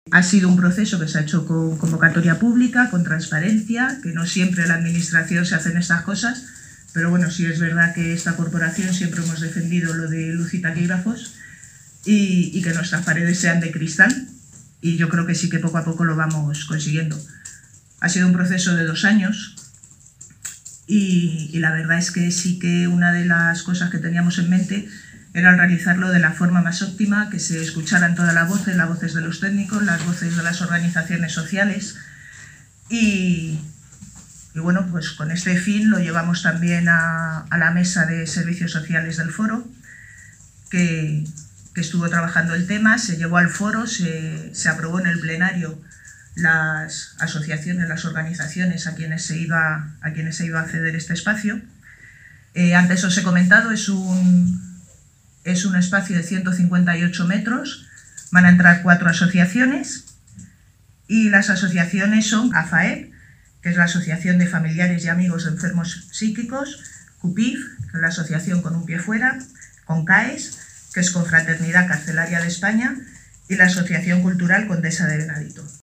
Ha sido un proceso que se ha hecho con convocatoria pública, con transparencia, que no siempre en la administración se hacen estas cosas, pero bueno, sí es verdad que esta corporación siempre hemos defendido lo de luz y taquígrafos y que nuestras paredes sean de cristal, y yo creo que sí que poco a poco lo vamos consiguiendo. Ha sido un proceso de 2 años y la verdad es que sí que una de las cosas que teníamos en mente era realizarlo de la forma más óptima, que se escucharan todas las voces de los técnicos, las voces de las organizaciones sociales y bueno, pues con este fin lo llevamos también a la mesa de servicios sociales del foro, que estuvo trabajando el tema, se llevó al foro, se aprobó en el plenario las asociaciones, las organizaciones a quienes se iba a ceder este espacio. Antes os he comentado, es un espacio de 158 metros, van a entrar 4 asociaciones y las asociaciones son AFAEP, que es la Asociación de Familiares y Amigos de Enfermos Psíquicos, CUPIF, que es la Asociación Con un Pie Fuera, CONCAES, que es Confraternidad Carcelaria de España, y la Asociación Cultural Condesa de Venadito.